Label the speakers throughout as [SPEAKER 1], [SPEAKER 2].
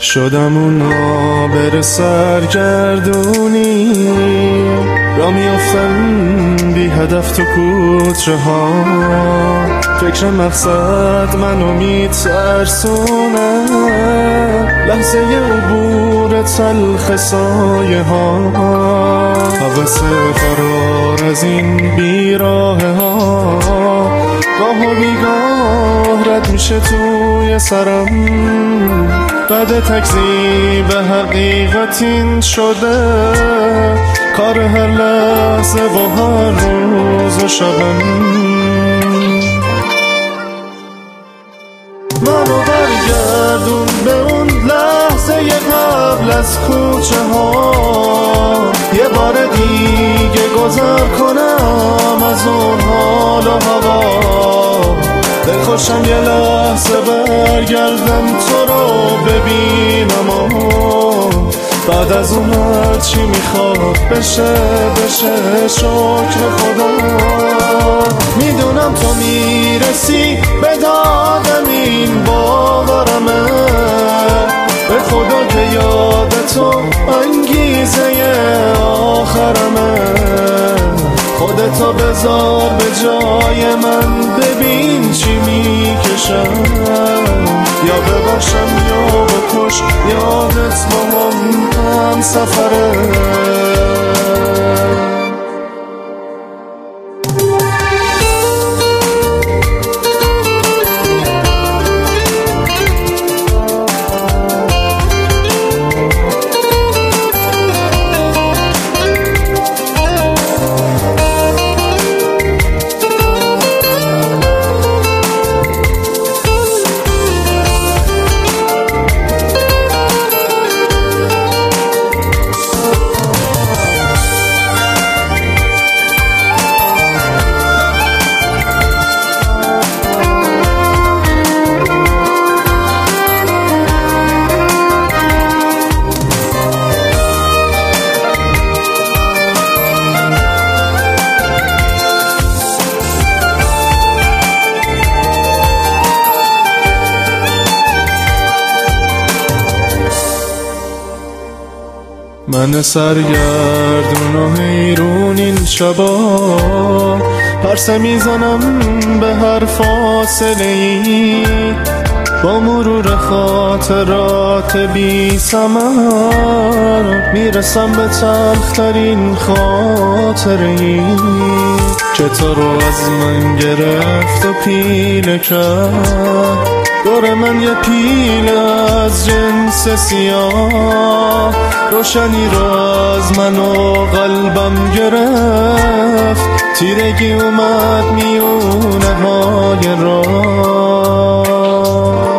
[SPEAKER 1] شدم اون آبر سرگردونی، را میافتم بی هدف تو کوچه ها. فکر مقصد منو میترسونه، لحظه عبور تلخ سایه ها. حوث فرار از این بیراه ها، گاه و بیگاه رد میشه توی سرم. بعد تکذیب حقیقت این شده، کار هر لحظه و هر روز و شبم. منو برگردون به اون لحظه قبل از کوچه ها، یه بار دیگه گذر کنم از اون حال و هوا. دلخوشم یه لحظه برگردم تو رو ببینم، بعد از اون هر چی میخواد بشه شکر خدا. میدونم تو میرسی به دادم، این باورمه، به خدا که یاد تو انگیزه آخرمه. خودتو بذار به جای من، ببین چی میکشم، یا ببخشم یا بکش، یادت با هم سفره. من سرگردون و حیرون این شبا، پرسه میزنم به هر فاصله ای. با مرور خاطرات بی ثمر، میرسم به تلخترین خاطره ای که تو رو از من گرفت و پیله کرد. دور من یه پیل از جنس سیاه، روشنی رو از من و قلبم گرفت. تیرگی اومد میونه های راه.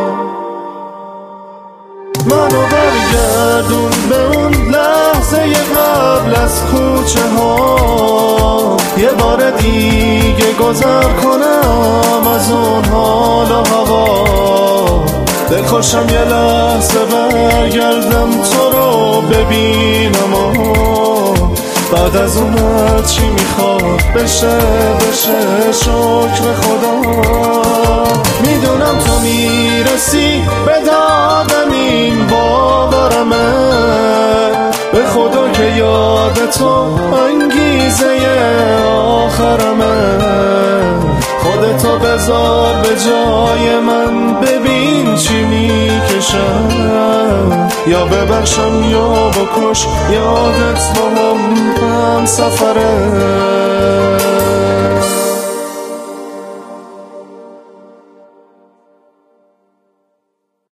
[SPEAKER 1] منو برگردون به اون لحظه قبل از کوچه ها، یه بار دیگه گذر کنم از اون حال و هوا. دلخوشم یه لحظه برگردم تو رو ببینم، بعد از اون هر چی میخواد بشه شکر خدا. میدونم تو میرسی به دادم، این باورمه، به خدا که یاد تو انگیزه آخرمه. خودتو بذار به جای من، ببین چی میکشم، یا ببخشم یا بکش، یادت با هم سفره.